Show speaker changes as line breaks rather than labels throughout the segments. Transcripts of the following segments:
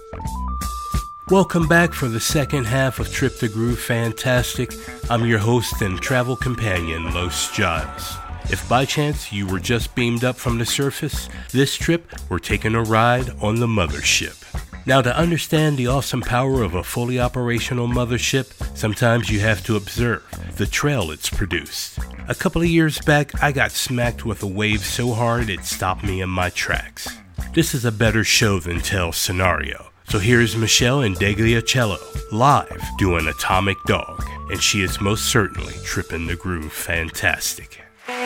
Welcome back for the second half of Trip to Groove Fantastic. I'm your host and travel companion, Los Giles. If by chance you were just beamed up from the surface, this trip we're taking a ride on the mothership. Now, to understand the awesome power of a fully operational mothership, sometimes you have to observe the trail it's produced. A couple of years back, I got smacked with a wave so hard it stopped me in my tracks. This is a better show than tell scenario. So here's Michelle Indegliacello, live doing Atomic Dog, and she is most certainly tripping the groove fantastic.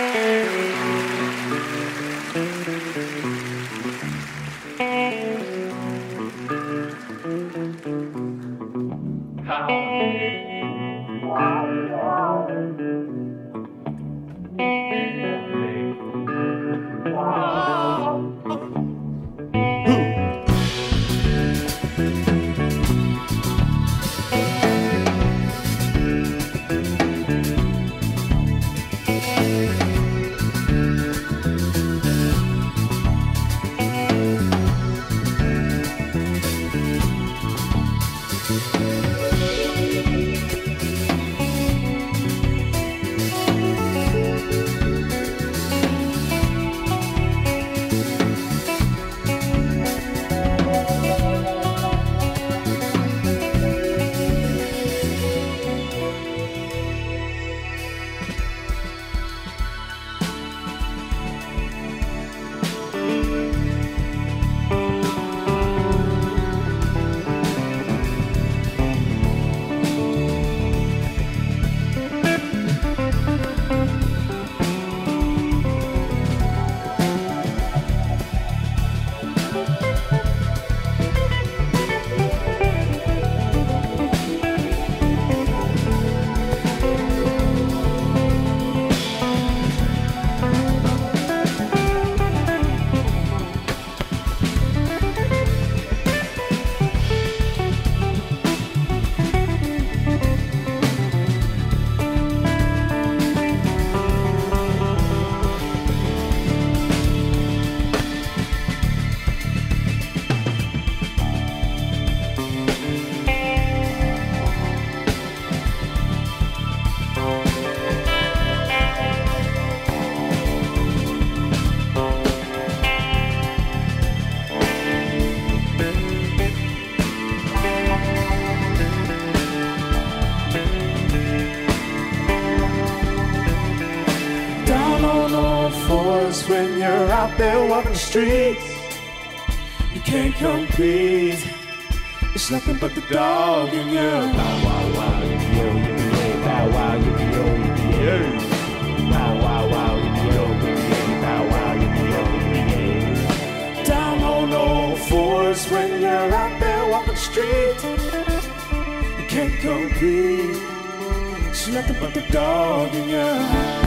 When you're out there walking the streets, you can't compete. It's nothing but the dog in you. Bow wow wow, yippee-yo, yippee-yay. Bow wow, yippee-yo, yippee-yay. Bow wow wow, yippee-yo, yippee-yay. Bow wow, yippee-yo, yippee-yay. Down on all fours when you're out there walking the street, you can't compete. It's nothing but the dog in you.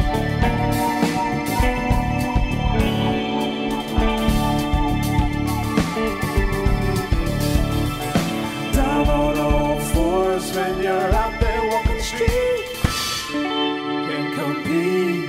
When you're out there walking the street, can't compete.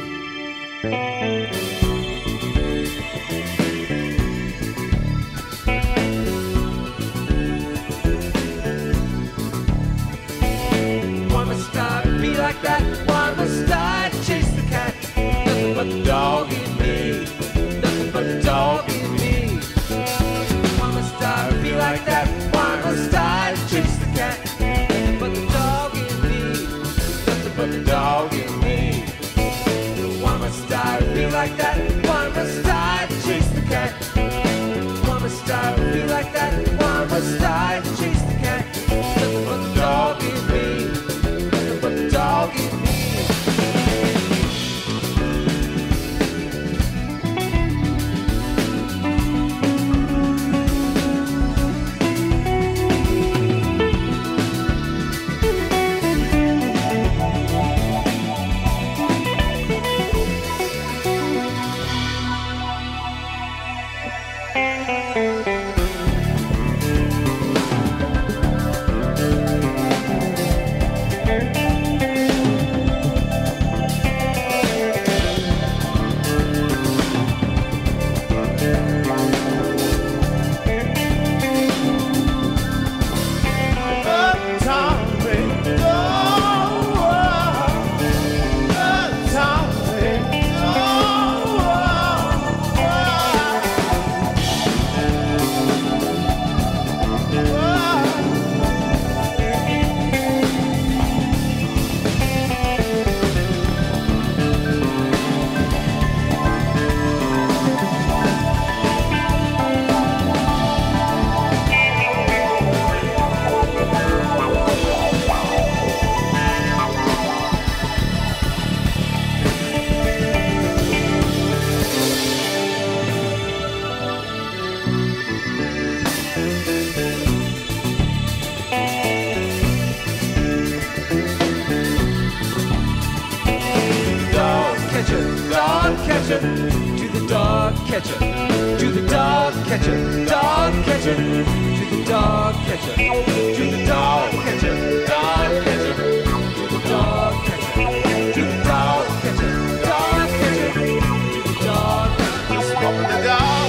Why must I be like that? Why must I chase the cat? Nothing but the dog in me. Nothing but the dog in me. Why must I be like that? Why must I chase the cat? But the dog in me. Why must I be like that? Why must I chase the cat? Why must I be like that? Why must I chase the cat? Nothing but the dog in me. Nothing but the dog in me. catcher, to the dog catcher, dog catcher, to the dog catcher, to the dog catcher, dog catcher, to the dog catcher, to the dog catcher, dog catcher, to the dog catcher. Just walk the dog.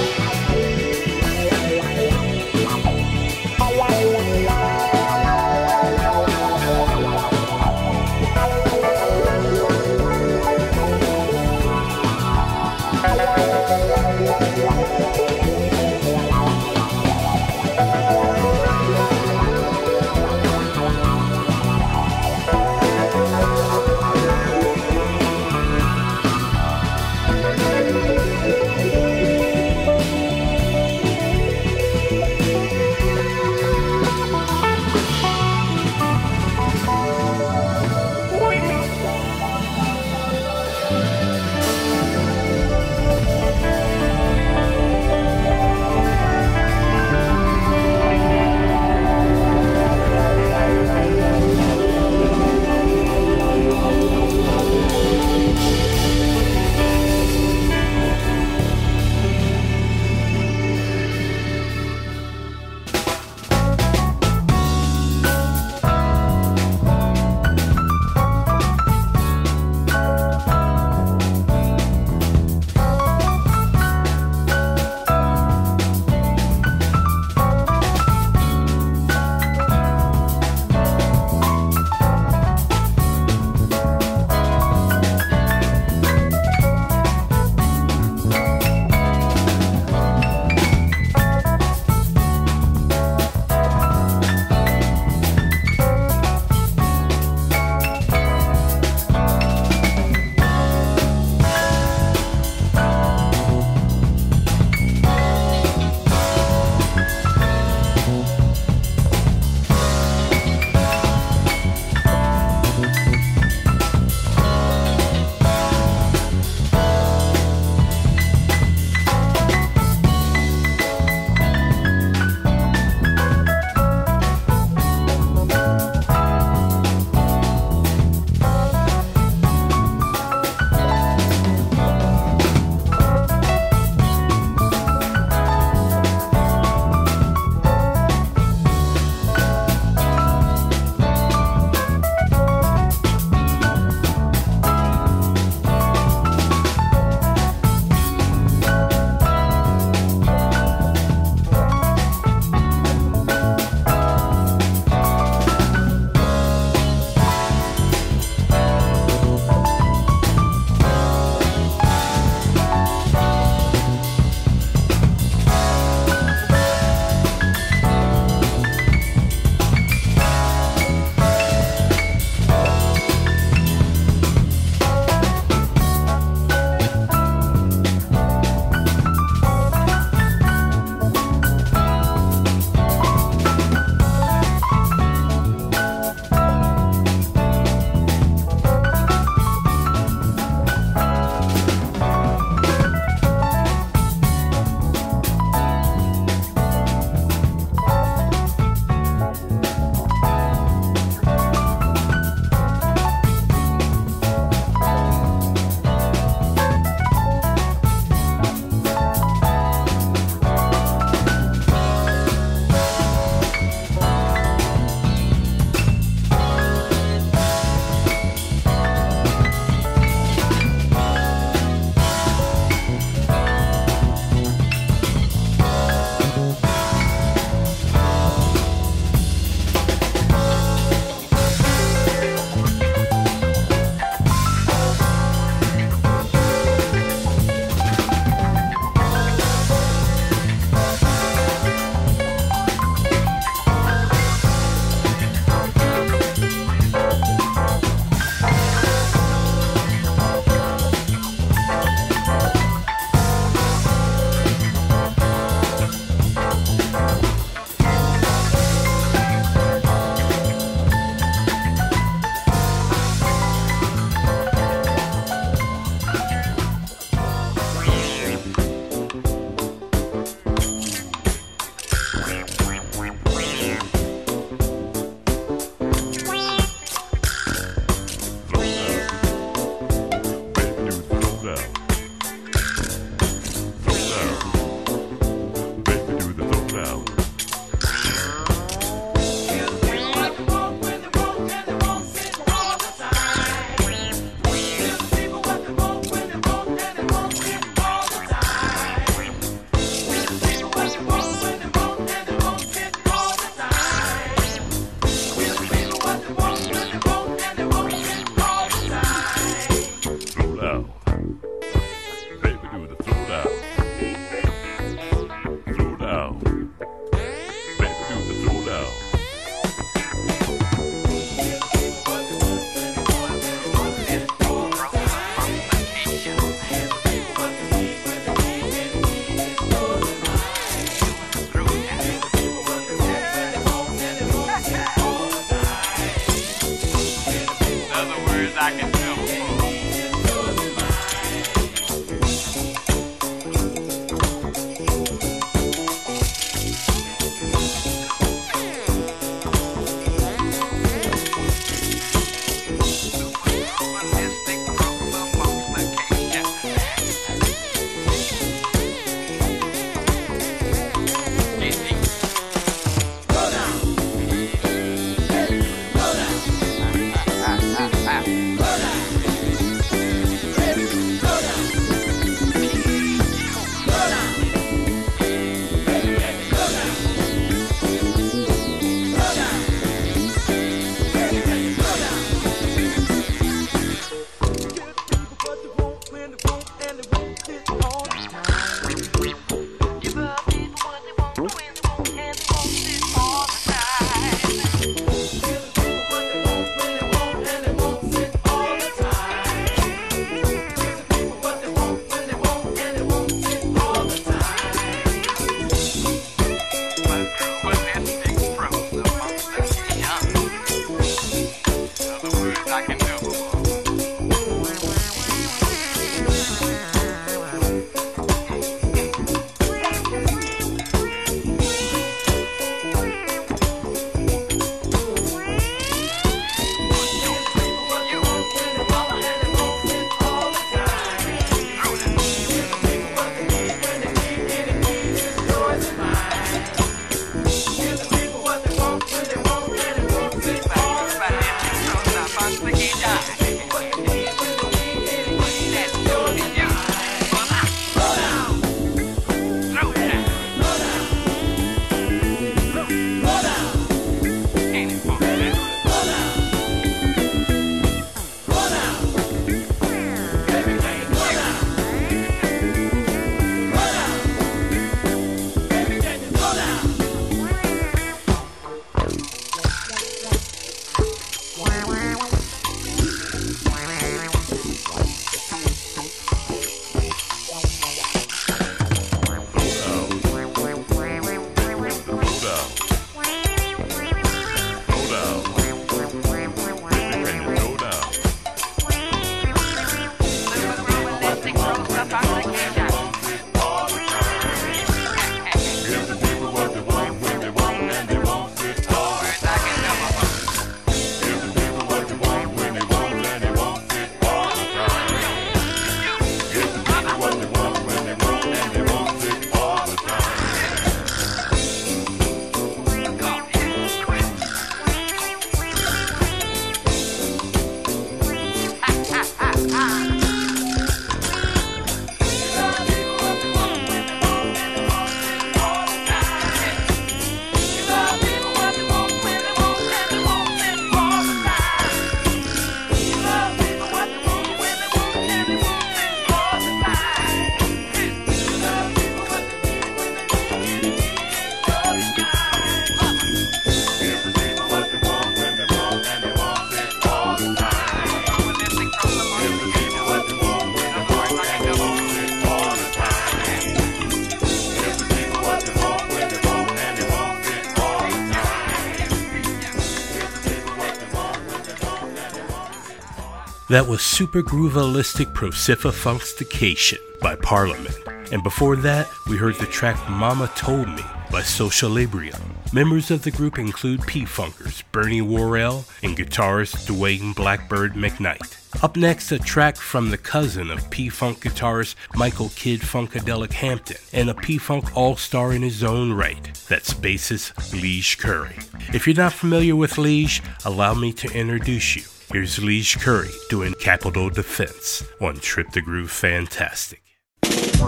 That was Super Groovalistic Prociffa-Funkstication by Parliament. And before that, we heard the track Mama Told Me by Socialibrium. Members of the group include P-Funkers, Bernie Worrell, and guitarist Dwayne Blackbird McKnight. Up next, a track from the cousin of P-Funk guitarist Michael Kid Funkadelic Hampton, and a P-Funk all-star in his own right. That's bassist Lige Curry. If you're not familiar with Lige, allow me to introduce you. Here's Lige Curry doing Capital Defense on Trip the Groove Fantastic.
It's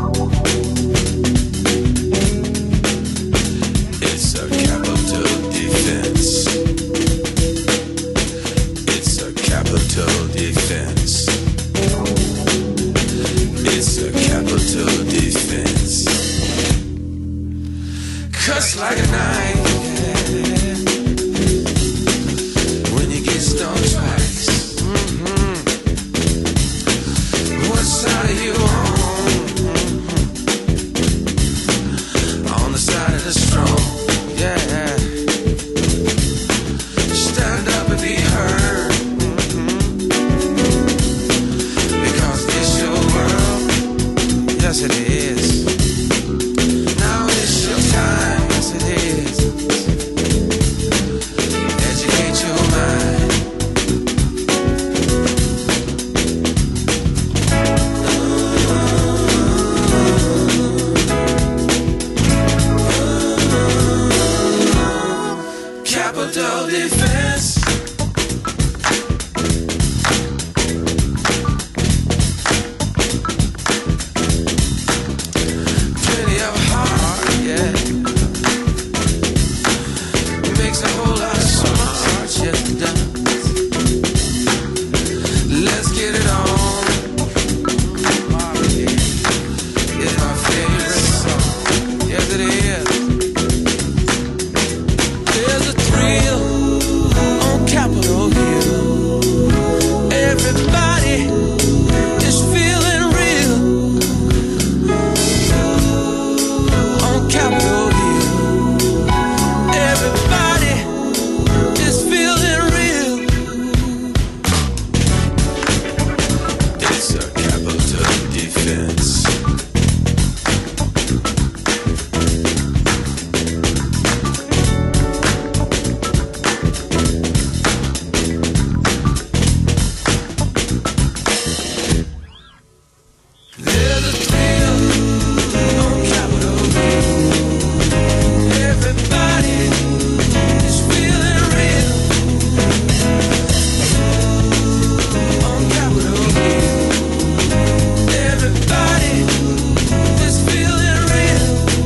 a capital defense. It's a capital defense. It's a capital defense. Cuss like a knife when you get stoned twice. What side are you on? capital defense. Plenty of heart, yeah. Makes a whole lot of smart shit done. Let's get it on. It's my favorite song. Yes, it is. There's a thrill on Capitol Hill. Everybody is feeling real on Capitol Hill. Everybody is feeling real. It's a capital defense. There's a thrill on Capitol Hill. Everybody is feeling real on Capitol Hill. Everybody is feeling real.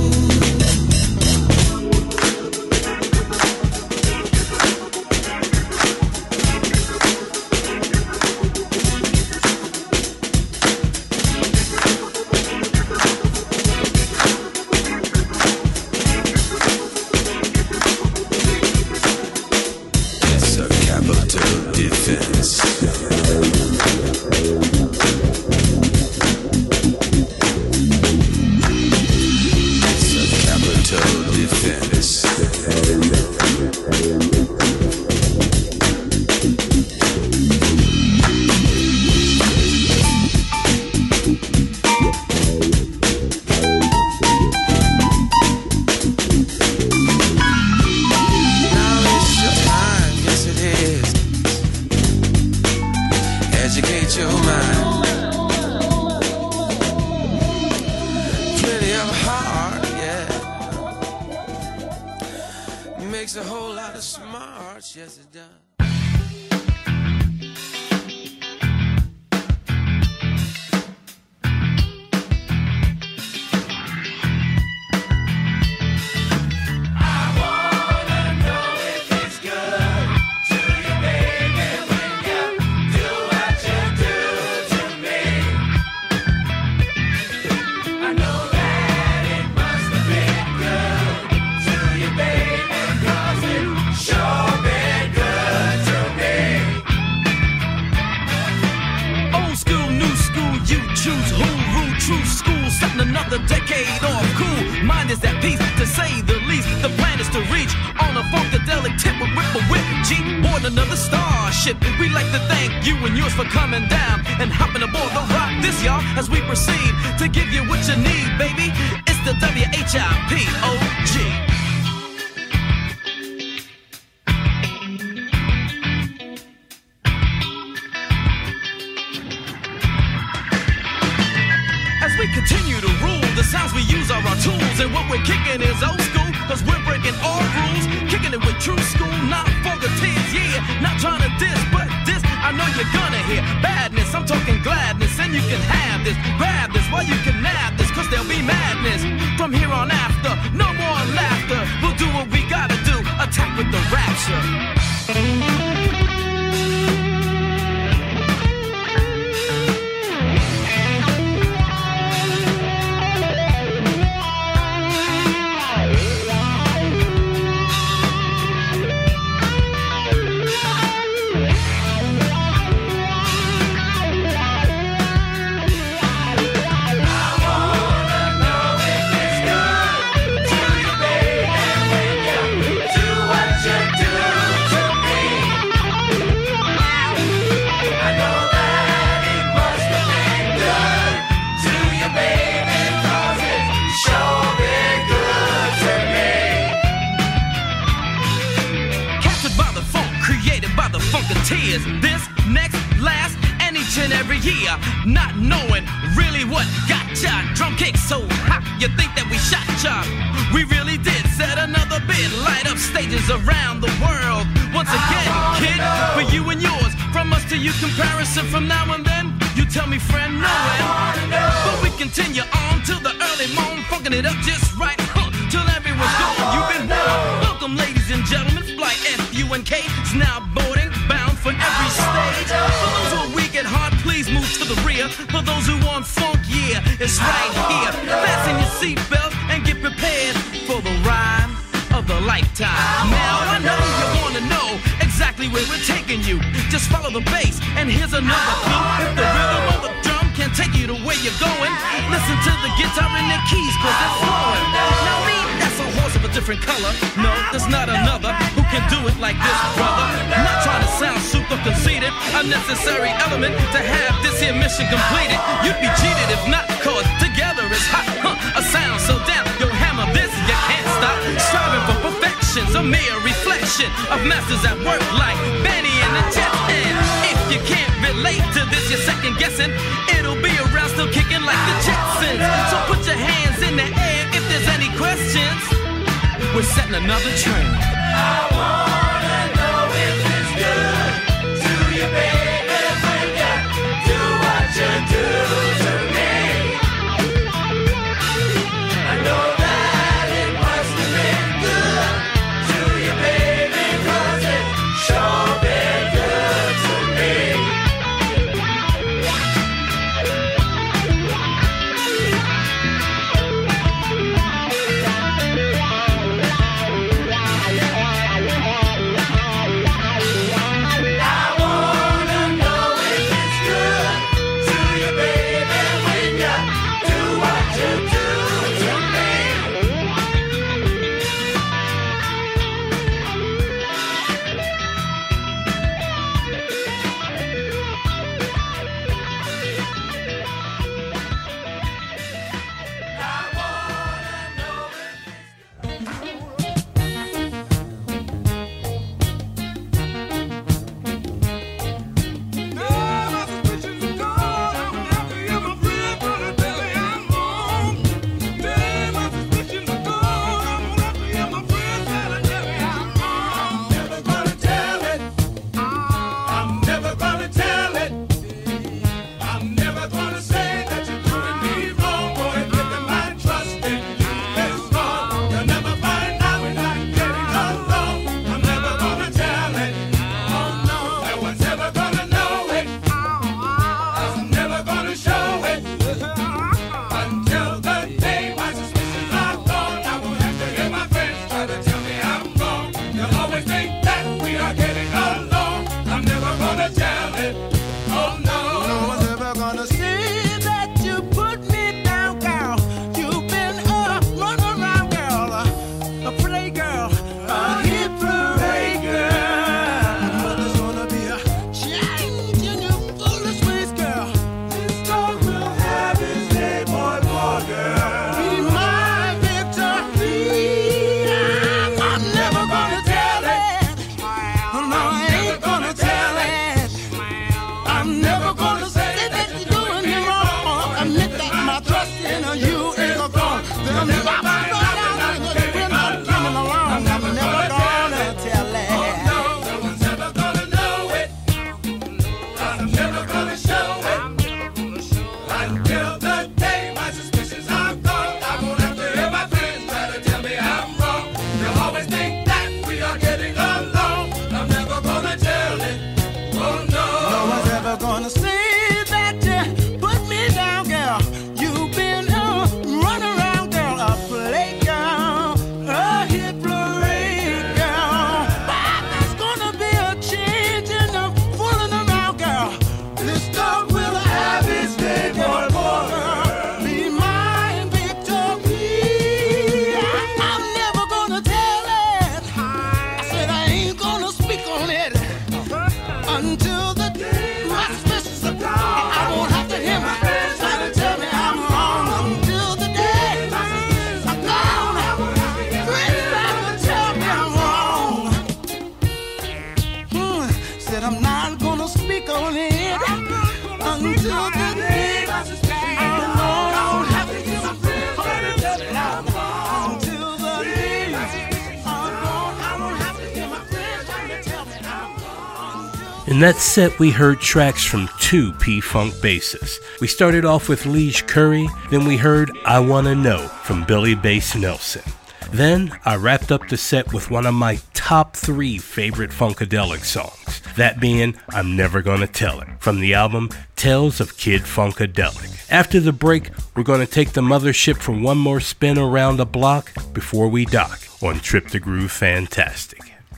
It's a capital defense. It's a capital defense. Now it's your time, yes it is. Educate your mind. Plenty of heart, yeah. Makes a whole lot of smarts, yes it does. Old school, new school, you choose who rule true school, setting another decade off cool. Mind is at peace, to say the least. The plan is to reach on a funkadelic tip with ripple whip G, board another starship. We like to thank you and yours for coming down and hopping aboard the rock this, y'all, as we proceed to give you what you need, baby. It's the WHIPOG. As we continue to rule, the sounds we use are our tools. And what we're kicking is old school, cause we're breaking all rules. Kicking it with true school, not funkatiz, yeah. Not trying to diss, but this, I know you're gonna hear. Badness, I'm talking gladness, and you can have this. Grab this while you can nab this, cause there'll be madness. From here on after, no more laughter. We'll do what we gotta do, attack with the rapture. Tears, this, next, last, and each and every year. Not knowing really what got ya. Drum kick so hot, you think that we shot ya. We really did set another bid, light up stages suspicious around the world. Once again, kid, for you and yours, from us to you comparison from now and then. You tell me, friend, no end. But we continue on till the early morn, funking it up just right, till everyone's gone. You've been warned. Welcome, ladies and gentlemen. Flight FUNK is now boarding, bound for every stage. For those who are weak at heart, please move to the rear. For those who want funk, yeah, it's right here. Fasten your seatbelt and get prepared for the ride of the lifetime. Now I know you wanna know exactly where we're taking you. Just follow the bass, and here's another clue. If the rhythm of the drum can take you to where you're going, listen to the guitar and the keys, cause they're flowing. Now me, that's a horse of a different color. No, there's not another who can do it like this, brother. I'm not trying to sound super conceited, a necessary element to have this here mission completed. You'd be cheated if not, cause together it's hot, a sound so down, you'll hammer this, you can't stop. Striving for perfection's a mere reflection of masters at work like Benny and the Jets. And if you can't relate to this, you're second guessing. It'll be around still kicking like the Jetsons. So put your hands in the air if there's any questions. We're setting another trend.
I wanna know if it's good to you, baby, when you do what you do to me. I know that it must have been good to you, baby, cause it sure been good to me.
In that set, we heard tracks from two P-Funk bassists. We started off with Lige Curry, then we heard I Wanna Know from Billy Bass Nelson. Then I wrapped up the set with one of my top 3 favorite Funkadelic songs, that being I'm Never Gonna Tell It, from the album Tales of Kid Funkadelic. After the break, we're going to take the mothership for one more spin around the block before we dock on Trip the Groove Fantastic.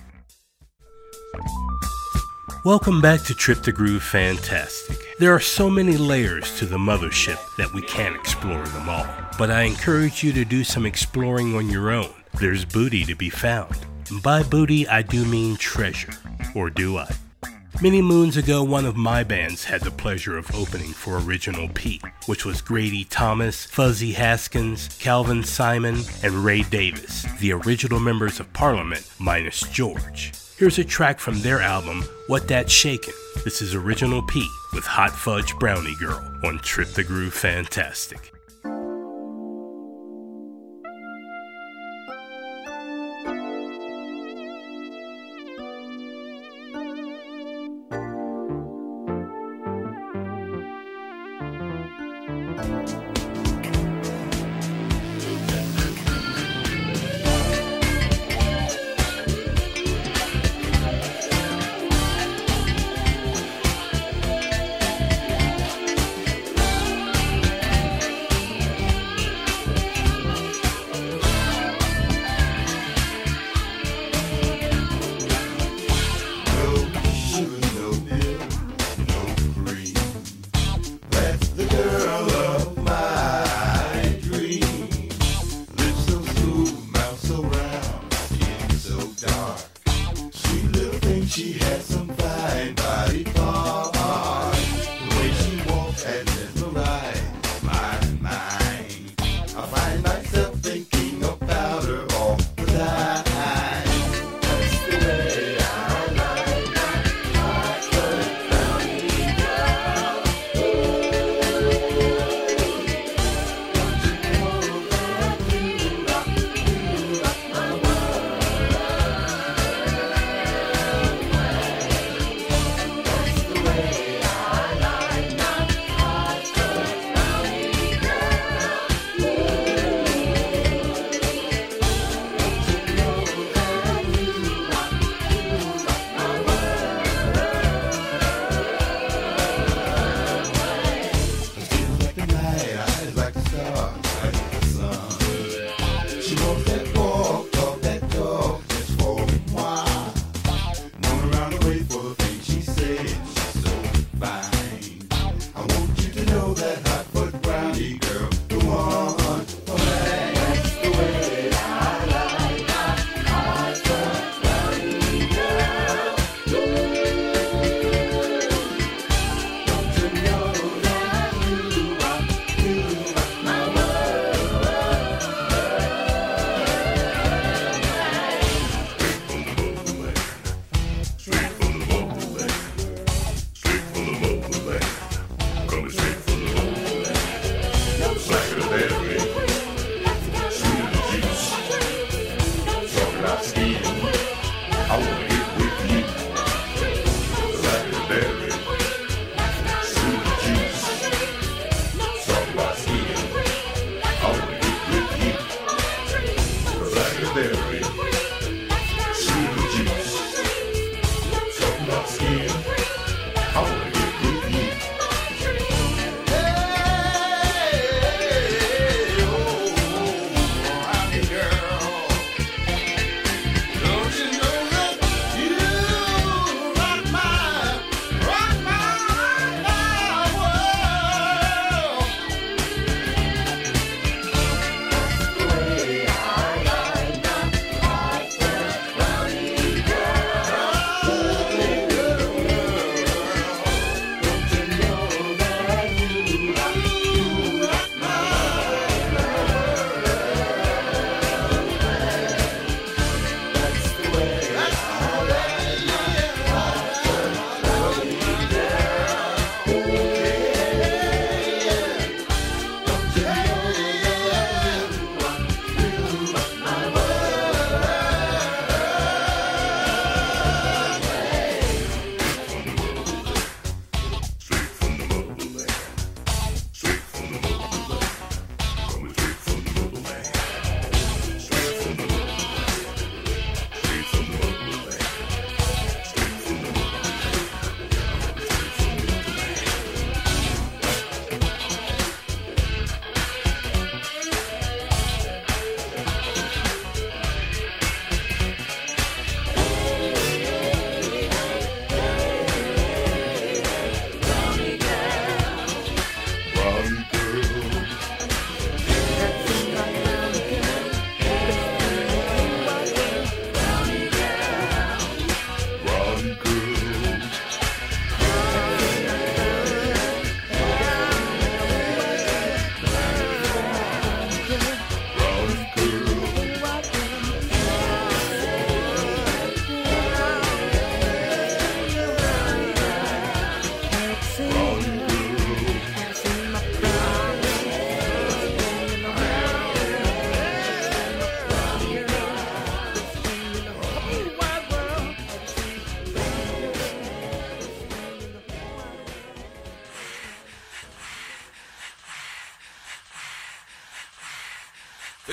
Welcome back to Trip the Groove Fantastic. There are so many layers to the mothership that we can't explore them all, but I encourage you to do some exploring on your own. There's booty to be found. And by booty, I do mean treasure. Or do I? Many moons ago, one of my bands had the pleasure of opening for Original P, which was Grady Thomas, Fuzzy Haskins, Calvin Simon, and Ray Davis, the original members of Parliament minus George. Here's a track from their album, What That Shakin'. This is Original P with Hot Fudge Brownie Girl on Trip the Groove Fantastic.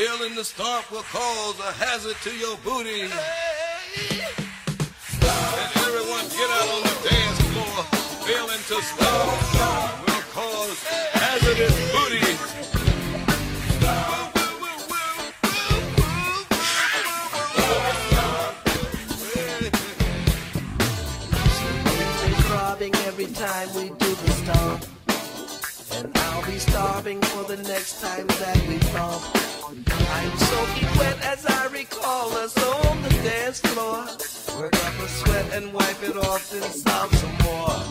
Failing to stop will cause a hazard to your booty. And everyone get out on the dance floor. Failing to stop will cause hazardous booty.
Every time we do the stomp, and I'll be starving for the next time that we bump. I'm soaking wet as I recall us on the dance floor. Work up a sweat and wipe it off, then stomp some more.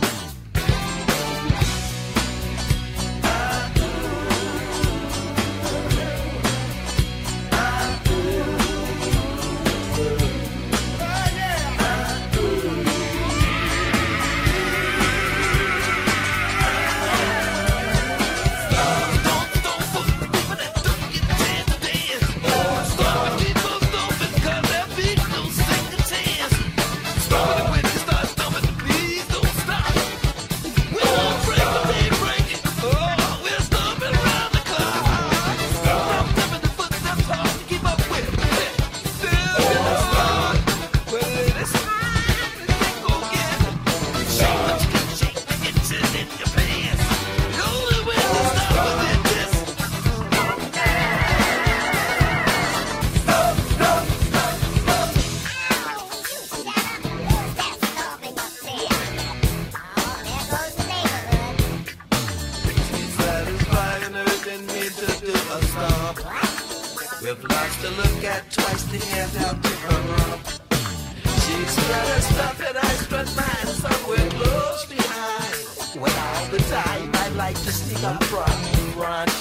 With lots to look at, twice the hand out to her rump. She spread her stuff and I spread mine somewhere close behind. When all the time I like to sneak up front.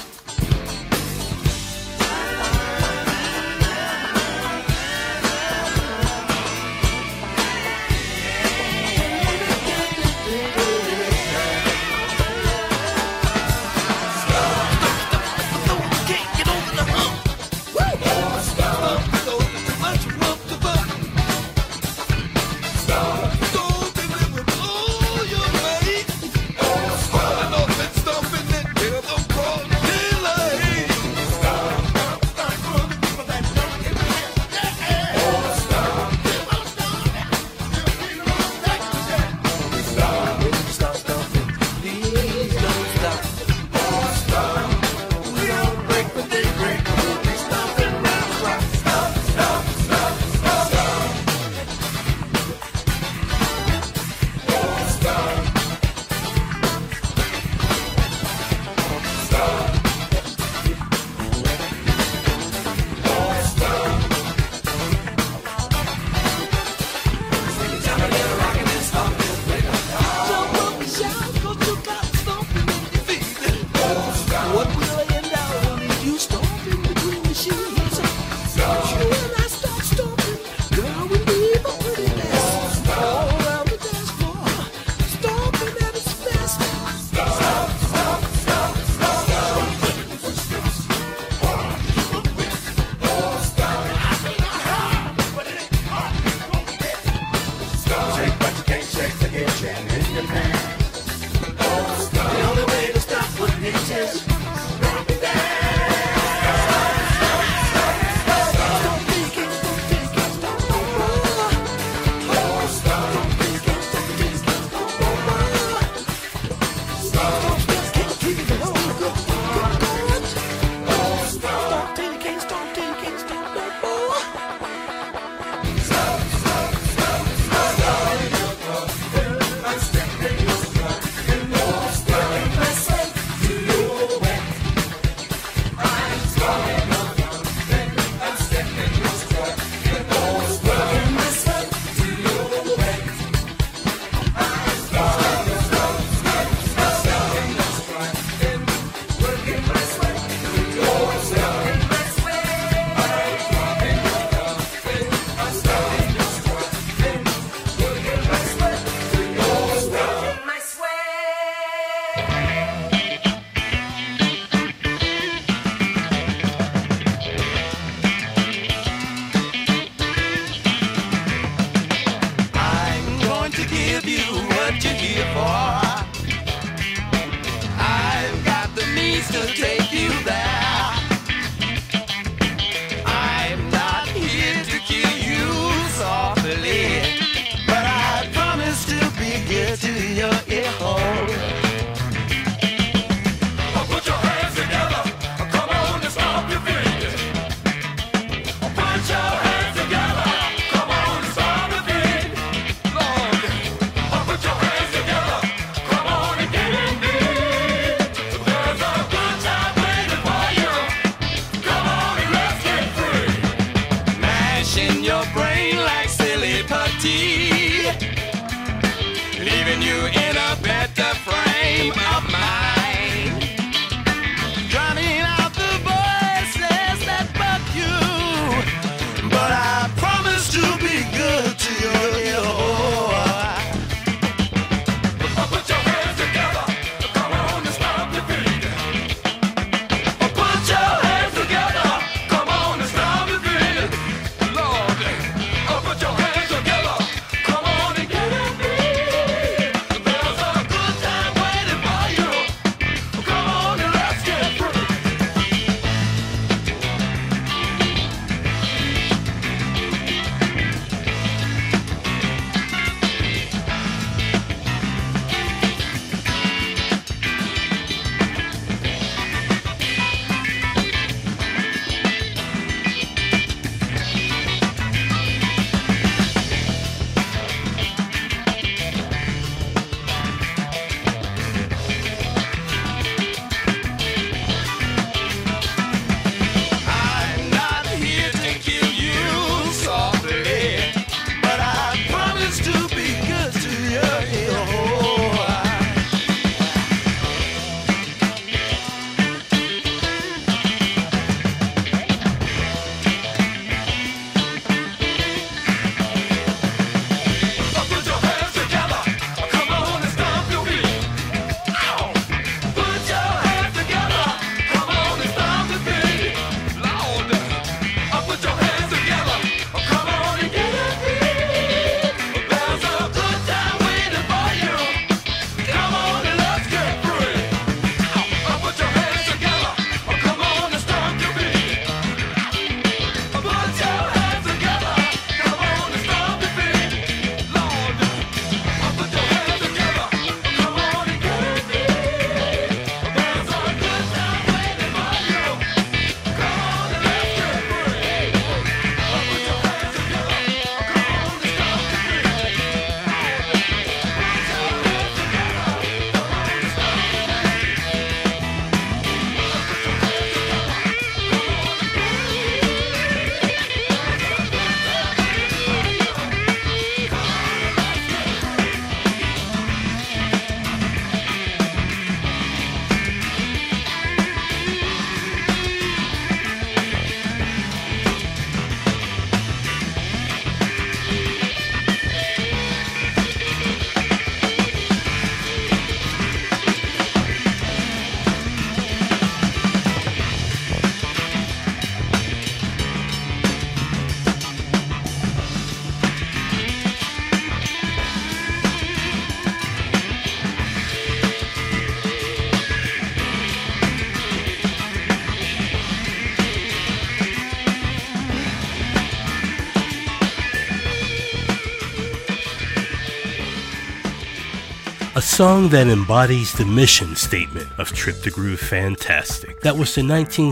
a song that embodies the mission statement of Trip the Groove Fantastic. That was the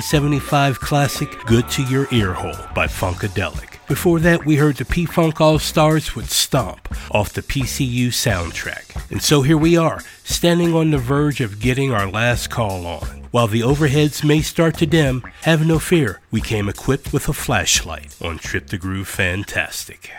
1975 classic Good to Your Earhole by Funkadelic. Before that, we heard the P-Funk All-Stars with Stomp off the PCU soundtrack. And so here we are, standing on the verge of getting our last call on. While the overheads may start to dim, have no fear, we came equipped with a flashlight on Trip the Groove Fantastic.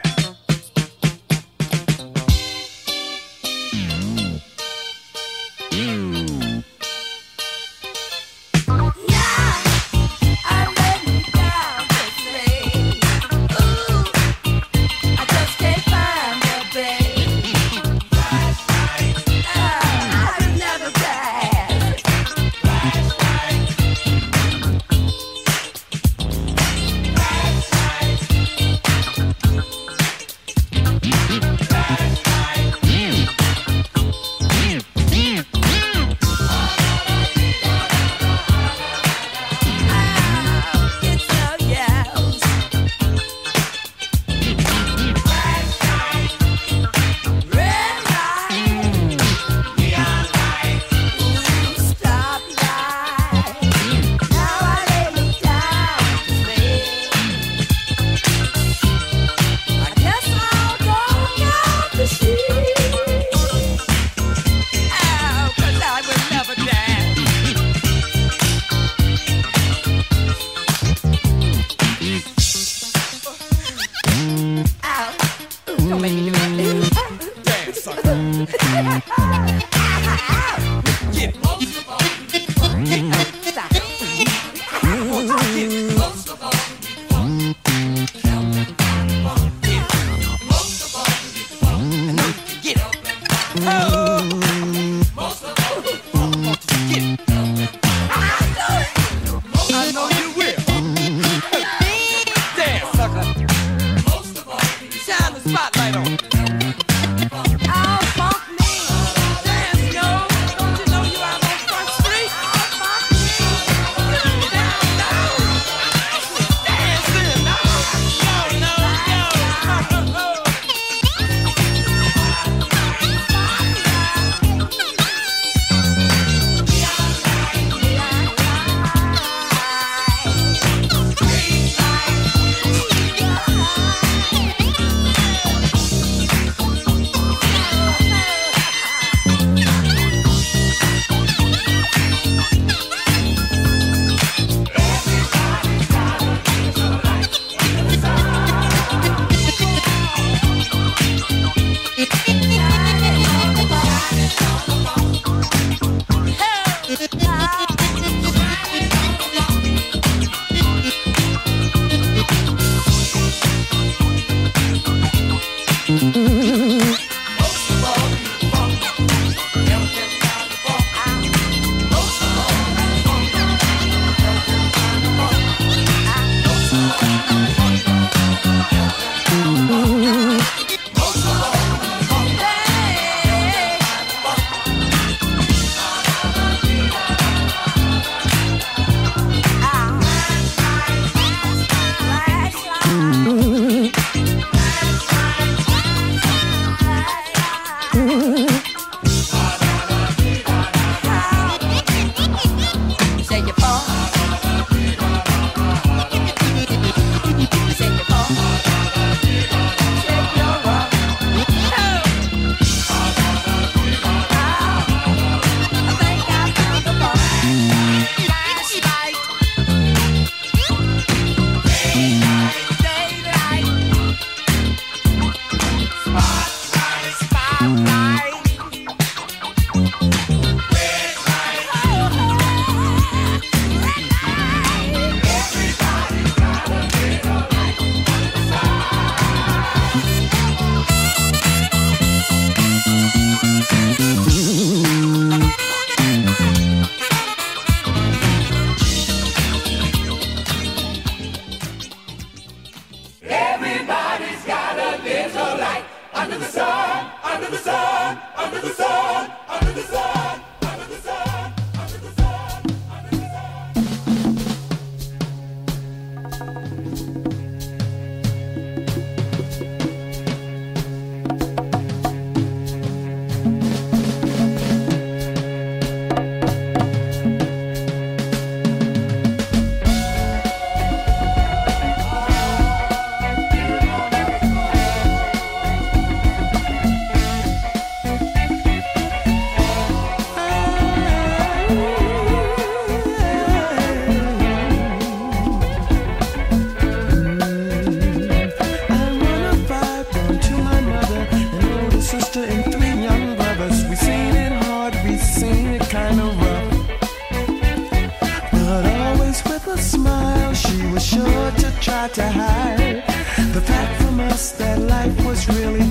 Everybody's got a little light under the sun, under the sun.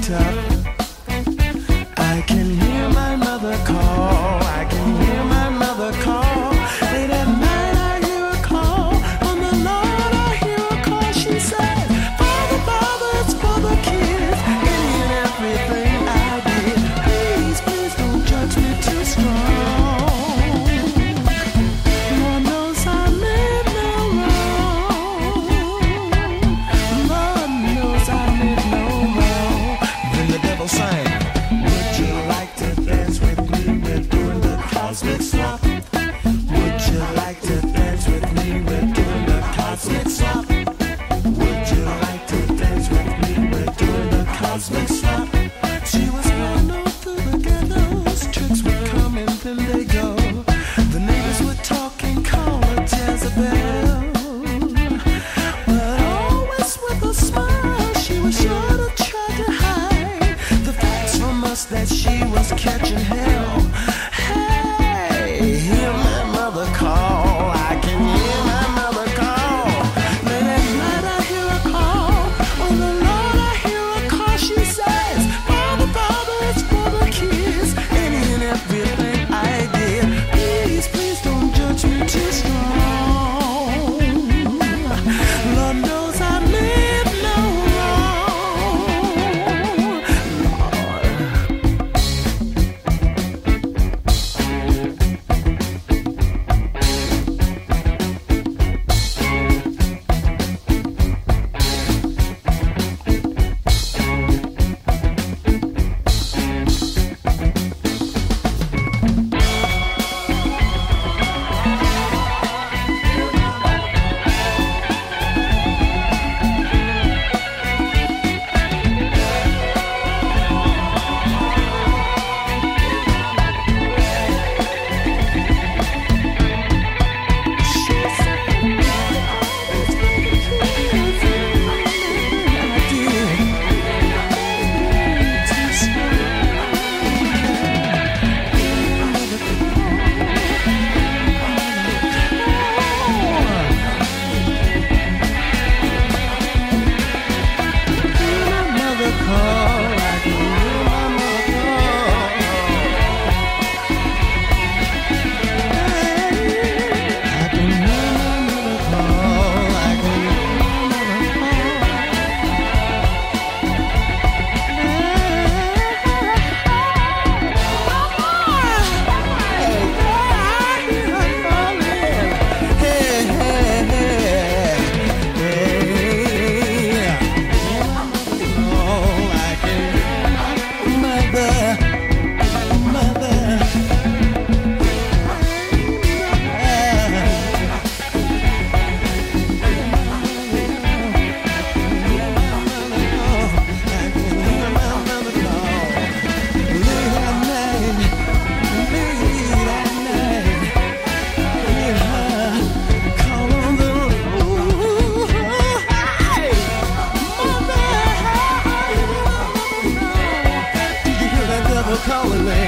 tough. I can hear my mother call. I can hear my mother call. Late at night I hear a call. On the Lord I hear a call. She said, Father, Father, it's for the kids. Any and everything I did. Please, please don't judge me too strong. Lord knows I made no wrong. Lord knows I made no wrong. Then the devil sang, would you like to dance with me? We're doing the cosmic swap. Would you like to dance with me? We're doing the cosmic swap. Would you like to dance with me? We're doing the cosmic swap. She was well known through the ghettos. Tricks would come and then they go. The neighbors would talk and call her Jezebel. But always with a smile, she was sure to try to hide the facts from us that she was catching hell. Hey, hear my mother call. I can hear my mother call. Late at night I hear a call. On the Lord I hear a call. She says, Father, Father, it's for the kids. Any and everything I did. Please, please don't judge me too strong. Lord knows I made no wrong. Calling me,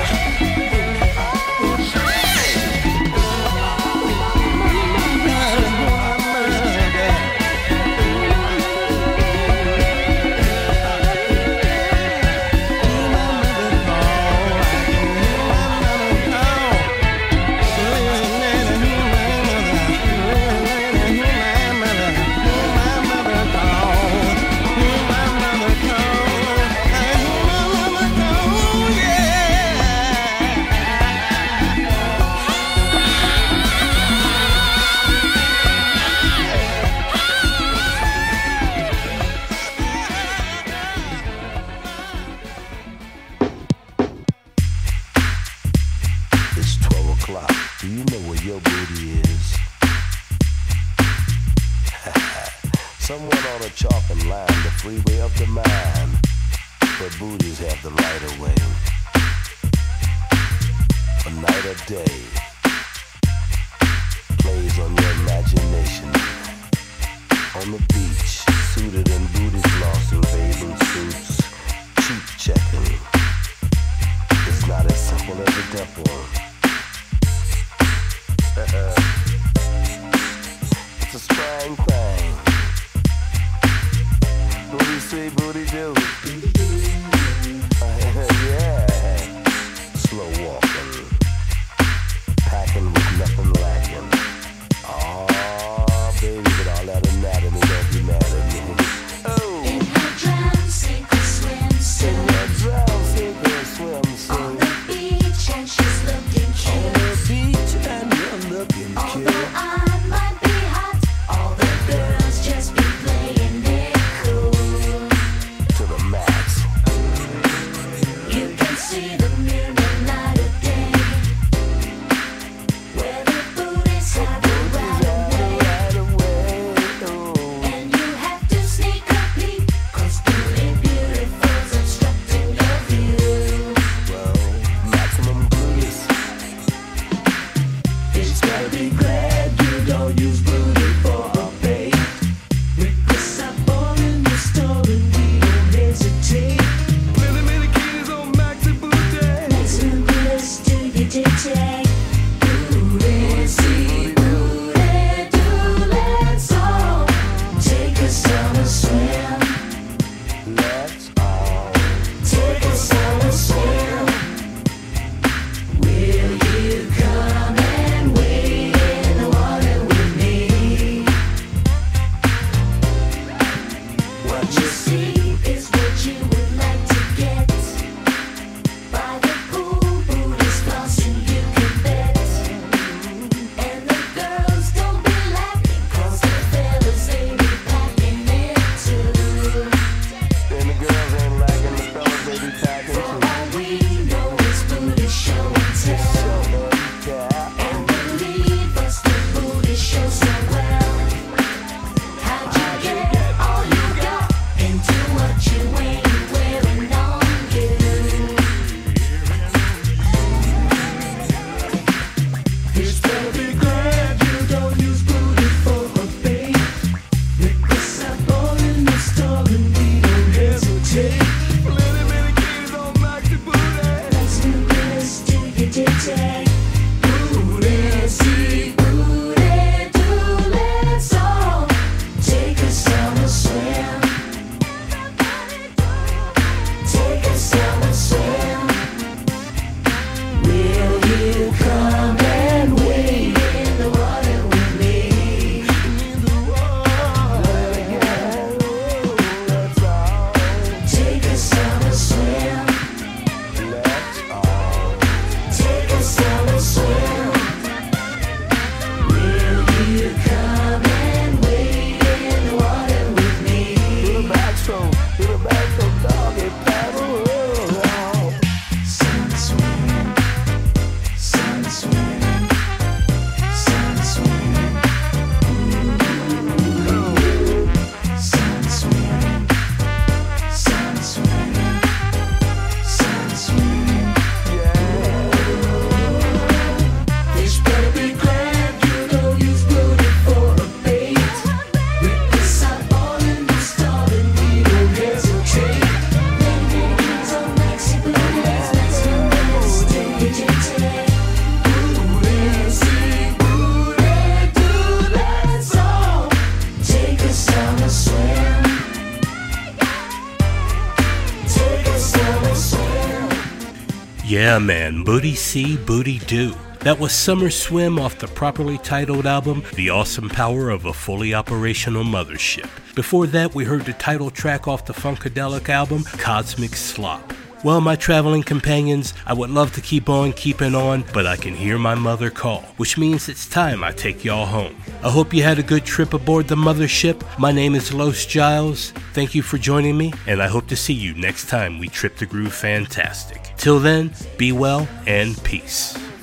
Someone on a chalking line, the freeway of the mind, where booties have the right of way. A night or day plays on your imagination. On the beach, suited in booty floss and bathing suits, cheap checking. It's not as simple as a dimple. It's a spring thing. Booty see, booty do.
Yeah, man, Booty See, Booty Do. That was Summer Swim off the properly titled album, The Awesome Power of a Fully Operational Mothership. Before that, we heard the title track off the Funkadelic album, Cosmic Slop. Well, my traveling companions, I would love to keep on keeping on, but I can hear my mother call, which means it's time I take y'all home. I hope you had a good trip aboard the mothership. My name is Los Giles. Thank you for joining me, and I hope to see you next time we trip the groove fantastic. Till then, be well and peace.